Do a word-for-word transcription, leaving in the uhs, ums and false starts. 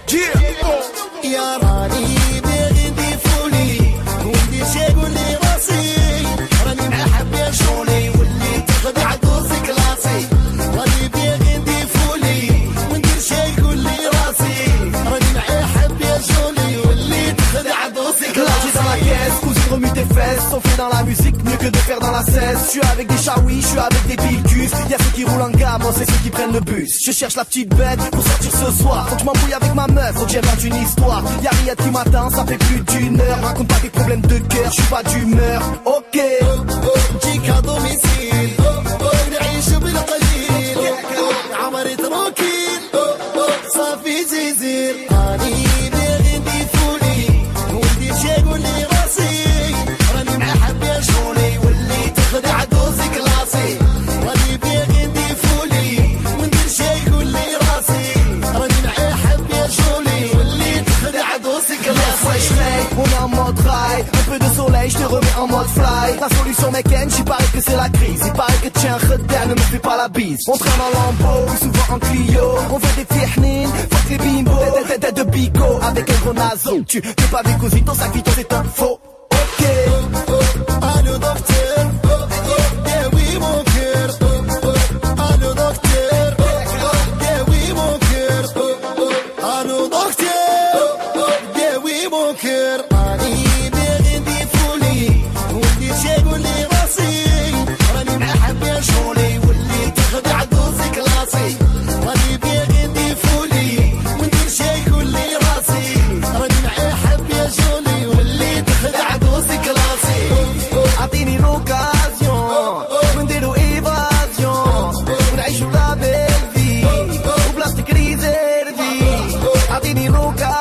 يا راني باغي ندير فولي وندير شي قول لي راسي راني مع حبي شغلي واللي تخدع دوسي كلاسي راني باغي ندير فولي وندير شي قول لي راسي راني مع حبي شغلي واللي تخدع دوسي كلاسي dans la caisse, cousine remue tes fesses, on fait dans la musique mieux que de faire dans la cesse. Je suis avec des chaouis, je suis avec des picus. Y'a ceux qui roulent en gamme, moi c'est ceux qui prennent le bus. Je cherche la petite bête pour sortir ce soir. Faut que je m'embrouille avec ma meuf, faut que j'invente une histoire. Y'a rien qui m'attend, ça fait plus d'une heure. Raconte pas des problèmes de cœur, je suis pas d'humeur. Ok. جيك دوميسيل نعيش بالقليل عمري تروكيل صافي زيزير راني باغي ندير فولي وندير شي قول لي راسي راني مع حبي شغلي واللي تخدع دوسي كلاسي راني باغي ندير فولي وندير شي قول لي راسي راني مع حبي شغلي واللي تخدع دوسي كلاسي. On est en mode rail, un peu de soleil, je te remets en mode fly. La solution mec, j'y paraît que c'est la crise. Il paraît que tiens, redère, ne me fais pas la bise. On traîne en lambeau, plus souvent en Clio. On fait des tiernines, fuck les bimbos. Tête tête de bico, avec un gros nazo. Tu t'es pas des cousines, ton sac vito c'est un faux. Ok. Allô docteur, déwi mon cœur. Allô docteur, déwi mon cœur. Allô docteur, déwi mon cœur. راني باغي ندير فولي وندير شي قول لي راسي راني مع حبي شغلي واللي تخدع دوسي كلاسي راني باغي ندير فولي وندير شي قول لي راسي راني مع حبي شغلي واللي تخدع دوسي كلاسي. اعطيني l'occasion ونديرو ايفازيون ونعيشو لا بيل في وبلاستيك ريزيرفي. اعطيني l'occasion